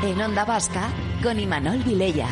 En Onda Vasca, con Imanol Vilella.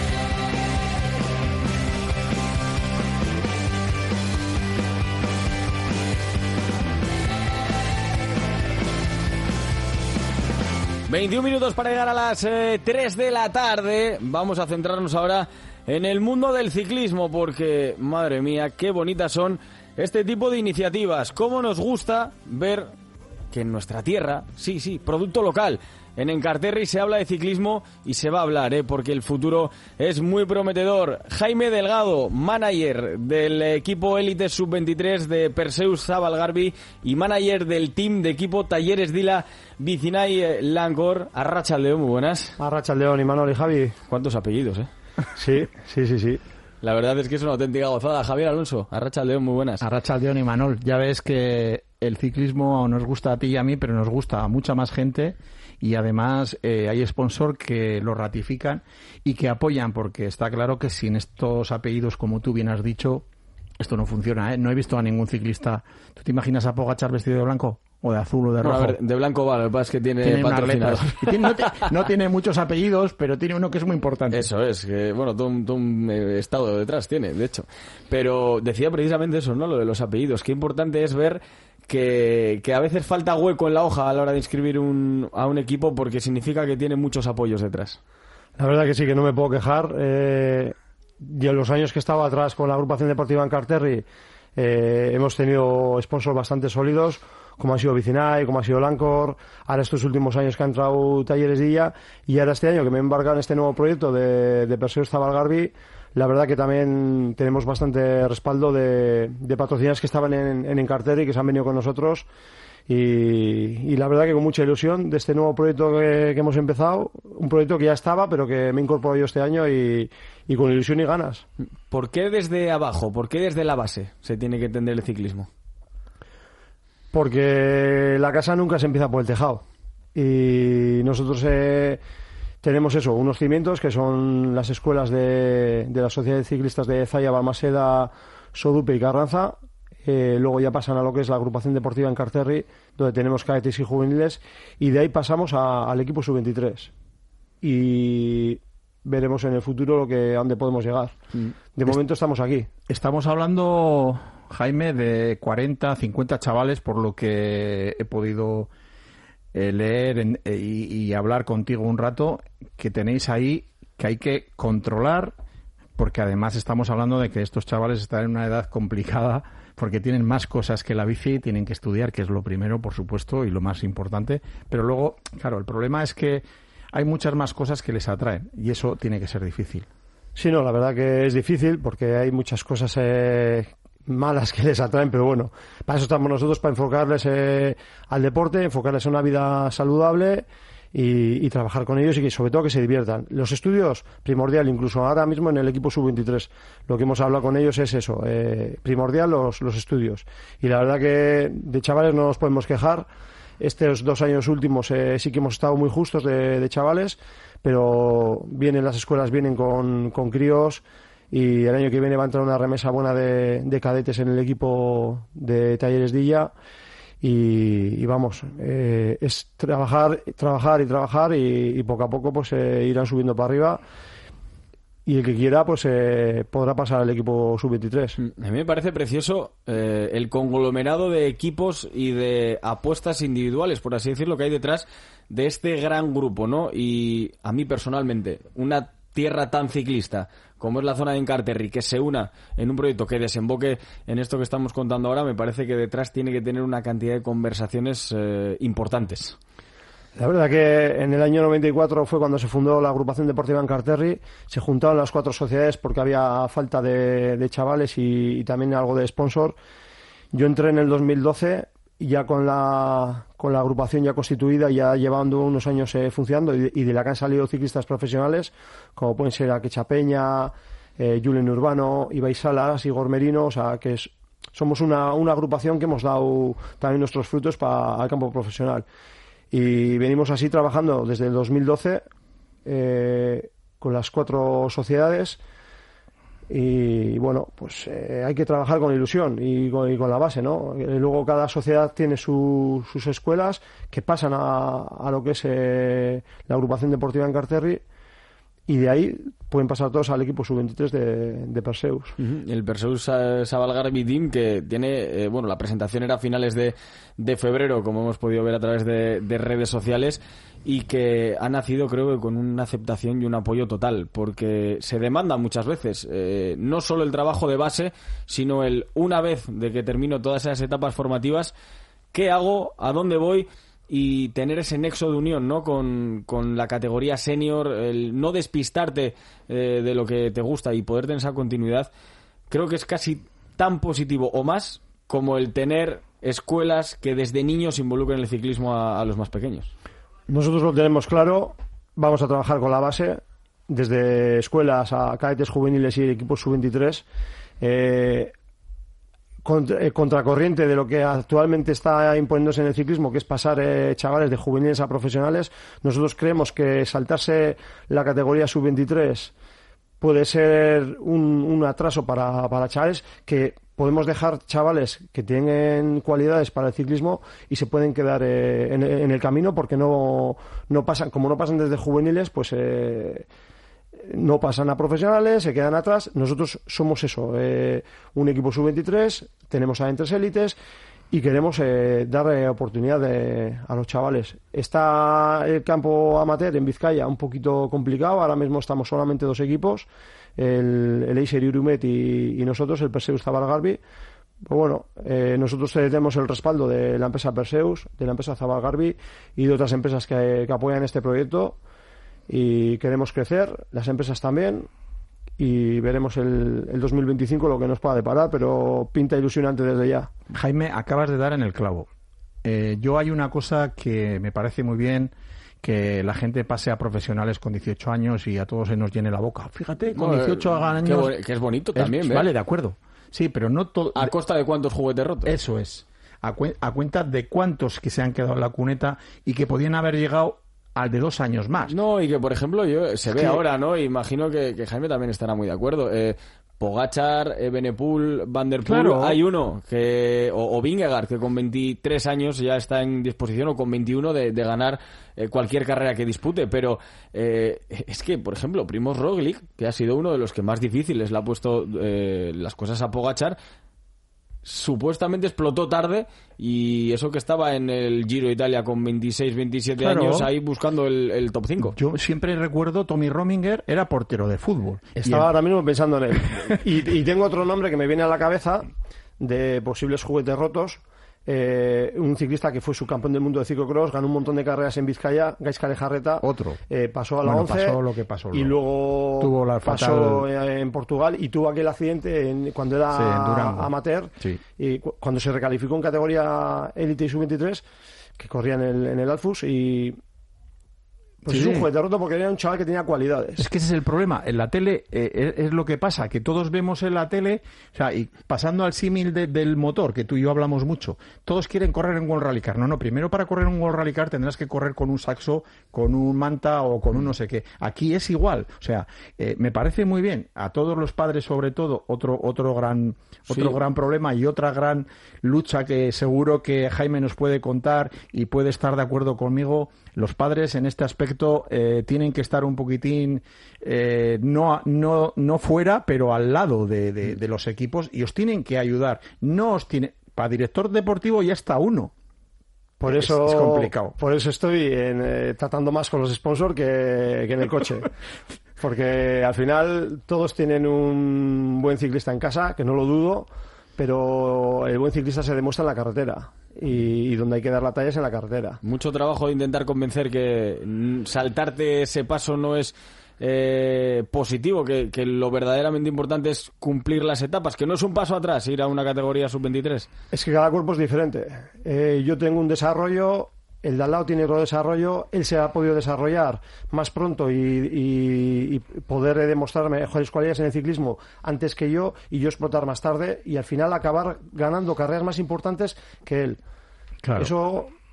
...21 para llegar a las 3 de la tarde. Vamos a centrarnos ahora en el mundo del ciclismo, porque, madre mía, qué bonitas son este tipo de iniciativas. Cómo nos gusta ver que en nuestra tierra, sí, producto local. En Encarterri se habla de ciclismo y se va a hablar, porque el futuro es muy prometedor. Jaime Delgado, manager del equipo élite sub-23 de Perseus Zabalgarbi y manager del team de equipo Talleres Dila Vicinay Lancor. Arratsaldeon, muy buenas. Arratsaldeon, Imanol y Javi. ¿Cuántos apellidos, Sí. La verdad es que es una auténtica gozada. Javier Alonso, arratsaldeon, muy buenas. Arratsaldeon, Imanol. Ya ves que el ciclismo nos gusta a ti y a mí, pero nos gusta a mucha más gente. Y además hay sponsors que lo ratifican y que apoyan, porque está claro que sin estos apellidos, como tú bien has dicho, esto no funciona, No he visto a ningún ciclista. ¿Tú te imaginas a Pogačar vestido de blanco? ¿O de azul o de rojo? A ver, de blanco va, lo que pasa es que tiene patrocinador. No tiene muchos apellidos, pero tiene uno que es muy importante. Eso es, que bueno, todo un estado detrás tiene, de hecho. Pero decía precisamente eso, ¿no? Lo de los apellidos. Qué importante es ver que a veces falta hueco en la hoja a la hora de inscribir a un equipo, porque significa que tiene muchos apoyos detrás. La verdad que sí, que no me puedo quejar. Y en los años que estaba atrás con la agrupación deportiva Encarterri, hemos tenido sponsors bastante sólidos, como ha sido Vicinay, como ha sido Lancor, ahora estos últimos años que ha entrado Talleres Dilla, y ahora este año que me he embarcado en este nuevo proyecto de Perseus Zabalgarbi. La verdad que también tenemos bastante respaldo de patrocinadores que estaban en Encarterri, que se han venido con nosotros, y la verdad que con mucha ilusión de este nuevo proyecto que hemos empezado, un proyecto que ya estaba, pero que me he incorporado yo este año y con ilusión y ganas. ¿Por qué desde abajo, por qué desde la base se tiene que entender el ciclismo? Porque la casa nunca se empieza por el tejado, y nosotros tenemos unos cimientos que son las escuelas de las sociedades ciclistas de Zaya, Balmaseda, Sodupe y Carranza. Luego ya pasan a lo que es la agrupación deportiva Encarterri, donde tenemos cadetes y juveniles, y de ahí pasamos al equipo sub-23. Y veremos en el futuro a dónde podemos llegar. De momento estamos aquí. Estamos hablando, Jaime, de 40, 50 chavales, por lo que he podido leer y hablar contigo un rato, que tenéis ahí, que hay que controlar, porque además estamos hablando de que estos chavales están en una edad complicada, porque tienen más cosas que la bici, tienen que estudiar, que es lo primero, por supuesto, y lo más importante, pero luego, claro, el problema es que hay muchas más cosas que les atraen, y eso tiene que ser difícil. Sí, no, la verdad que es difícil, porque hay muchas cosas malas que les atraen, pero bueno, para eso estamos nosotros, para enfocarles al deporte, enfocarles a una vida saludable y trabajar con ellos, y que sobre todo que se diviertan. Los estudios, primordial, incluso ahora mismo en el equipo sub-23, lo que hemos hablado con ellos es eso, primordial los estudios. Y la verdad que de chavales no nos podemos quejar. Estos 2 años últimos sí que hemos estado muy justos de chavales, pero las escuelas vienen con críos, y el año que viene va a entrar una remesa buena de cadetes en el equipo de Talleres Dilla, y vamos, es trabajar y poco a poco pues irán subiendo para arriba, y el que quiera pues podrá pasar al equipo sub-23. A mí me parece precioso el conglomerado de equipos y de apuestas individuales, por así decirlo, que hay detrás de este gran grupo, ¿no? Y a mí personalmente, una tierra tan ciclista como es la zona de Encarterri, que se una en un proyecto que desemboque en esto que estamos contando ahora, me parece que detrás tiene que tener una cantidad de conversaciones importantes. La verdad que en el año 94 fue cuando se fundó la agrupación deportiva Encarterri. Se juntaron las 4 sociedades porque había falta de chavales y también algo de sponsor. Yo entré en el 2012 ya con la agrupación ya constituida, ya llevando unos años funcionando, y de la que han salido ciclistas profesionales como pueden ser Akecha Peña, Julen Urbano, Ibai Salas, Igor Merino. O sea que somos una agrupación que hemos dado también nuestros frutos para el campo profesional, y venimos así trabajando desde el 2012 con las 4 sociedades. Y bueno, pues hay que trabajar con ilusión y con la base, ¿no? Luego cada sociedad tiene sus escuelas que pasan a lo que es la agrupación deportiva Enkarterri, y de ahí pueden pasar todos al equipo sub-23 de Perseus. El Perseus Zabalgarbi Team, que tiene, la presentación era a finales de febrero, como hemos podido ver a través de redes sociales, y que ha nacido, creo que con una aceptación y un apoyo total, porque se demanda muchas veces no solo el trabajo de base, sino una vez de que termino todas esas etapas formativas, ¿qué hago? ¿A dónde voy? Y tener ese nexo de unión, ¿no? con la categoría senior, el no despistarte de lo que te gusta y poder tener esa continuidad, creo que es casi tan positivo o más como el tener escuelas que desde niños involucren el ciclismo a los más pequeños. Nosotros lo tenemos claro, vamos a trabajar con la base, desde escuelas a cadetes juveniles y equipos sub-23, contracorriente de lo que actualmente está imponiéndose en el ciclismo, que es pasar chavales de juveniles a profesionales. Nosotros creemos que saltarse la categoría sub-23 puede ser un atraso para chavales, que podemos dejar chavales que tienen cualidades para el ciclismo y se pueden quedar en el camino, porque no pasan, como no pasan desde juveniles, pues no pasan a profesionales, se quedan atrás. Nosotros somos eso, un equipo sub-23, tenemos a Entres Élites y queremos dar oportunidad a los chavales. Está el campo amateur en Vizcaya un poquito complicado, ahora mismo estamos solamente 2 equipos, el Eiser Irumet y nosotros, el Perseus Zabalgarbi. Pues bueno, nosotros tenemos el respaldo de la empresa Perseus, de la empresa Zabalgarbi y de otras empresas que apoyan este proyecto, y queremos crecer, las empresas también, y veremos el 2025 lo que nos pueda deparar, pero pinta ilusionante desde ya. Jaime, acabas de dar en el clavo. Yo hay una cosa que me parece muy bien, que la gente pase a profesionales con 18 años y a todos se nos llene la boca. Fíjate, con 18 años... Que es bonito también, ¿ves? Vale, de acuerdo. Sí, pero no todo... ¿A costa de cuántos juguetes rotos? Eso es. A cuenta de cuántos que se han quedado en la cuneta y que podían haber llegado al de 2 años más. No, y que, por ejemplo, se ve ahora, ¿no? Imagino que Jaime también estará muy de acuerdo. Pogačar, Evenepoel, Van der Poel, claro. Hay uno o Vingegaard, que con 23 años ya está en disposición, o con 21 de ganar cualquier carrera que dispute, pero es que, por ejemplo, Primož Roglič, que ha sido uno de los que más difíciles le ha puesto las cosas a Pogačar, supuestamente explotó tarde, y eso que estaba en el Giro de Italia con 26, 27 años ahí buscando el top 5. Yo siempre recuerdo, Tommy Rominger era portero de fútbol. Estaba ahora mismo pensando en él. Y tengo otro nombre que me viene a la cabeza de posibles juguetes rotos. Un ciclista que fue subcampeón del mundo de ciclocross, ganó un montón de carreras en Vizcaya, Gaizka Lejarreta. Otro. Pasó a la 11. Pasó lo que pasó y luego tuvo la pasó en Portugal y tuvo aquel accidente cuando era amateur. Sí. Y cuando se recalificó en categoría élite y sub-23, que corría en el Alfus, y pues es un juguete roto porque era un chaval que tenía cualidades. Es que ese es el problema. En la tele es lo que pasa, que todos vemos en la tele, o sea, y pasando al símil del motor, que tú y yo hablamos mucho, todos quieren correr en World Rally Car. No, primero para correr en World Rally Car tendrás que correr con un Saxo, con un Manta o con un no sé qué. Aquí es igual. O sea, me parece muy bien. A todos los padres, sobre todo, otro gran problema y otra gran lucha que seguro que Jaime nos puede contar y puede estar de acuerdo conmigo. Los padres en este aspecto tienen que estar un poquitín no fuera, pero al lado de los equipos, y os tienen que ayudar. Para director deportivo ya está uno. Por eso es complicado. Por eso estoy tratando más con los sponsors que en el coche. Porque al final todos tienen un buen ciclista en casa, que no lo dudo, pero el buen ciclista se demuestra en la carretera. Y donde hay que dar la talla es en la carretera. Mucho trabajo de intentar convencer que saltarte ese paso no es positivo, que lo verdaderamente importante es cumplir las etapas, que no es un paso atrás ir a una categoría sub-23. Es que cada cuerpo es diferente. Yo tengo un desarrollo, el de al lado tiene otro desarrollo, él se ha podido desarrollar más pronto y poder demostrar mejores cualidades en el ciclismo antes que yo, y yo explotar más tarde, y al final acabar ganando carreras más importantes que él. Claro. Eso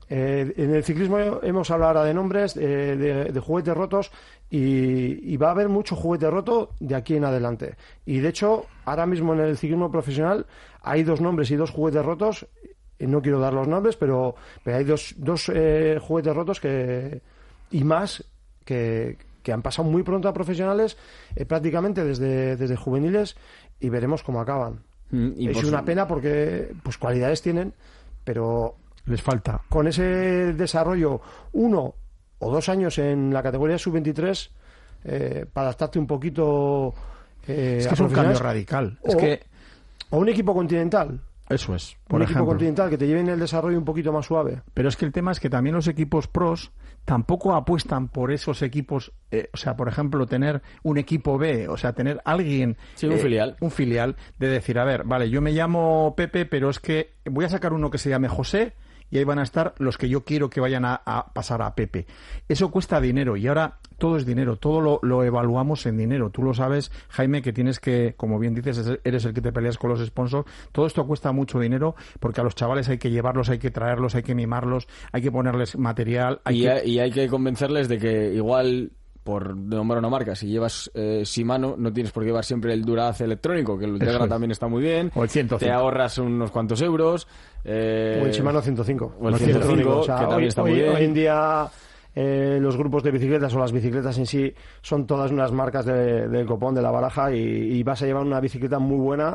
En el ciclismo hemos hablado ahora de nombres, de juguetes rotos, y va a haber mucho juguete roto de aquí en adelante. Y de hecho, ahora mismo en el ciclismo profesional hay 2 nombres y 2 juguetes rotos. No quiero dar los nombres, pero hay dos juguetes rotos y más que han pasado muy pronto a profesionales, prácticamente desde juveniles, y veremos cómo acaban. Es una pena porque pues cualidades tienen, pero les falta. Con ese desarrollo 1 o 2 años en la categoría sub-23, para adaptarte un poquito es que es un cambio radical. O un equipo continental. Eso es. Un equipo continental que te lleven el desarrollo un poquito más suave. Pero es que el tema es que también los equipos pros tampoco apuestan por esos equipos. O sea, por ejemplo, tener un equipo B, o sea, tener alguien... Sí, un filial. Un filial de decir, a ver, vale, yo me llamo Pepe, pero es que voy a sacar uno que se llame José y ahí van a estar los que yo quiero que vayan a pasar a Pepe. Eso cuesta dinero y ahora todo es dinero, todo lo evaluamos en dinero. Tú lo sabes, Jaime, que tienes que, como bien dices, eres el que te peleas con los sponsors. Todo esto cuesta mucho dinero porque a los chavales hay que llevarlos, hay que traerlos, hay que mimarlos, hay que ponerles material. Y hay que convencerles de que igual... por nombrar una marca, si llevas Shimano, no tienes por qué llevar siempre el Duraz electrónico, que el Ultegra también está muy bien. O el 105. Te ahorras unos cuantos euros. O el Shimano 105. O el 105, o sea, que también está muy bien. Hoy en día los grupos de bicicletas o las bicicletas en sí son todas unas marcas del copón, de la baraja, y vas a llevar una bicicleta muy buena.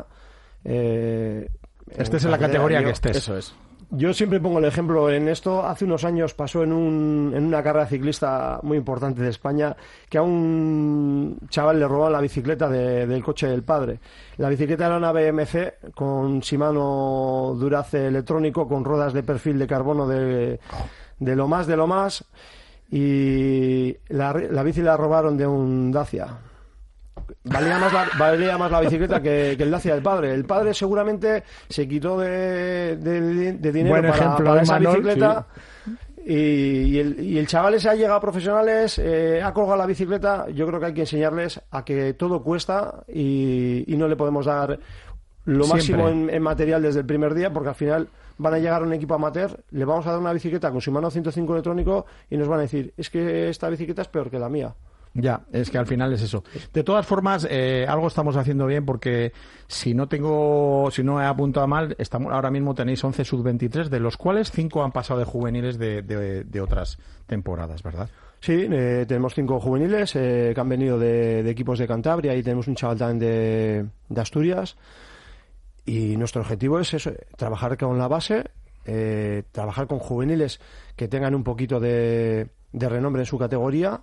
Estés en la categoría que estés. Eso es. Yo siempre pongo el ejemplo en esto. Hace unos años pasó en una carrera ciclista muy importante de España que a un chaval le robaron la bicicleta del coche del padre. La bicicleta era una BMC con Shimano Durace electrónico, con ruedas de perfil de carbono de lo más, y la bici la robaron de un Dacia. Valía más la bicicleta que el Dacia del padre. El padre seguramente se quitó de dinero para esa bicicleta, sí. y el chaval ese ha llegado a profesionales, ha colgado la bicicleta. Yo creo que hay que enseñarles a que todo cuesta y no le podemos dar lo máximo en material desde el primer día, porque al final van a llegar a un equipo amateur, le vamos a dar una bicicleta con Shimano 105 electrónico y nos van a decir, es que esta bicicleta es peor que la mía. Ya, es que al final es eso. De todas formas, algo estamos haciendo bien, porque si no he apuntado mal, ahora mismo tenéis 11 sub-23, de los cuales 5 han pasado de juveniles de otras temporadas, ¿verdad? Sí, tenemos 5 juveniles que han venido de equipos de Cantabria, y tenemos un chaval también de Asturias, y nuestro objetivo es eso, trabajar con la base, trabajar con juveniles que tengan un poquito de renombre en su categoría,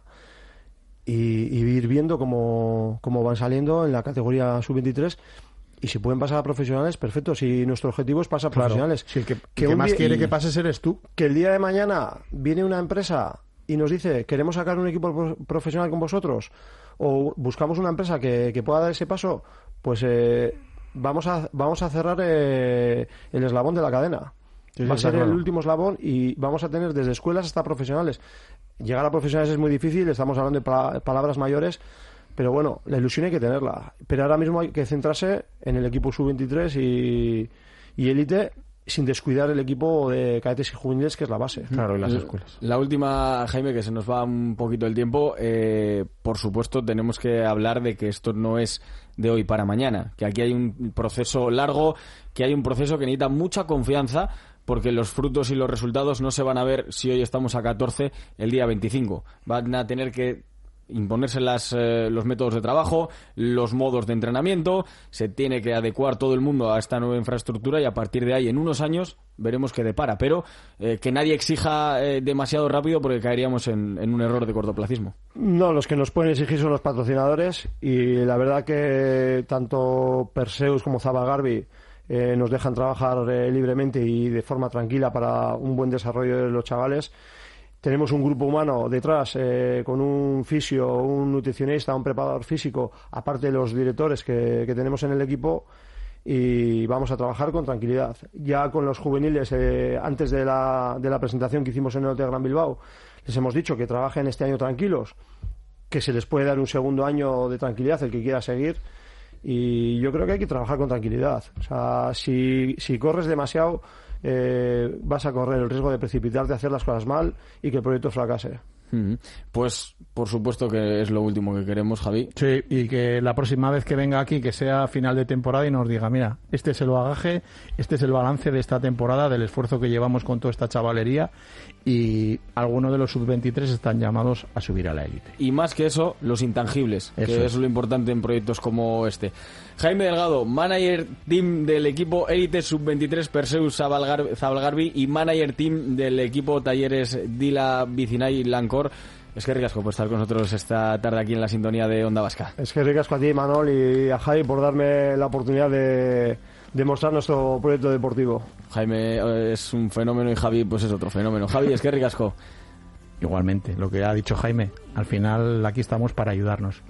y ir viendo cómo van saliendo en la categoría sub-23, y si pueden pasar a profesionales, perfecto. Si nuestro objetivo es pasar a profesionales. Si el que más quiere que pases eres tú. Que el día de mañana viene una empresa y nos dice, queremos sacar un equipo profesional con vosotros, o buscamos una empresa que pueda dar ese paso, pues vamos a cerrar el eslabón de la cadena. Sí, va a ser el último eslabón, y vamos a tener desde escuelas hasta profesionales. Llegar a profesionales es muy difícil, estamos hablando de palabras mayores, pero bueno, la ilusión hay que tenerla. Pero ahora mismo hay que centrarse en el equipo sub-23 y élite, sin descuidar el equipo de cadetes y juveniles, que es la base. Claro, y las escuelas. La última, Jaime, que se nos va un poquito el tiempo. Por supuesto, tenemos que hablar de que esto no es de hoy para mañana, que aquí hay un proceso largo, que hay un proceso que necesita mucha confianza, porque los frutos y los resultados no se van a ver si hoy estamos a 14 el día 25. Van a tener que imponerse los métodos de trabajo, los modos de entrenamiento, se tiene que adecuar todo el mundo a esta nueva infraestructura, y a partir de ahí, en unos años, veremos qué depara. Pero que nadie exija demasiado rápido, porque caeríamos en un error de cortoplacismo. No, los que nos pueden exigir son los patrocinadores, y la verdad que tanto Perseus como Zabagarbi nos dejan trabajar libremente y de forma tranquila para un buen desarrollo de los chavales. Tenemos un grupo humano detrás, con un fisio, un nutricionista, un preparador físico, aparte de los directores que tenemos en el equipo, y vamos a trabajar con tranquilidad. Ya con los juveniles, antes de la presentación que hicimos en el Hotel Gran Bilbao, les hemos dicho que trabajen este año tranquilos, que se les puede dar un segundo año de tranquilidad el que quiera seguir. Y yo creo que hay que trabajar con tranquilidad. O sea, si corres demasiado, vas a correr el riesgo de precipitarte a hacer las cosas mal y que el proyecto fracase. Pues por supuesto que es lo último que queremos, Javi. Sí, y que la próxima vez que venga aquí, que sea final de temporada y nos diga, mira, este es el bagaje, este es el balance de esta temporada, del esfuerzo que llevamos con toda esta chavalería, y algunos de los sub-23 están llamados a subir a la élite. Y más que eso, los intangibles, que es lo importante en proyectos como este. Jaime Delgado, manager team del equipo Élite Sub-23 Perseus Zabalgarbi y manager team del equipo Talleres Dila Vicinay Lancor. Es que ricasco por estar con nosotros esta tarde aquí en la sintonía de Onda Vasca. Es que ricasco a ti, Manol, y a Javi por darme la oportunidad de mostrar nuestro proyecto deportivo. Jaime es un fenómeno y Javi pues es otro fenómeno. Javi, es que ricasco. Igualmente, lo que ha dicho Jaime, al final aquí estamos para ayudarnos.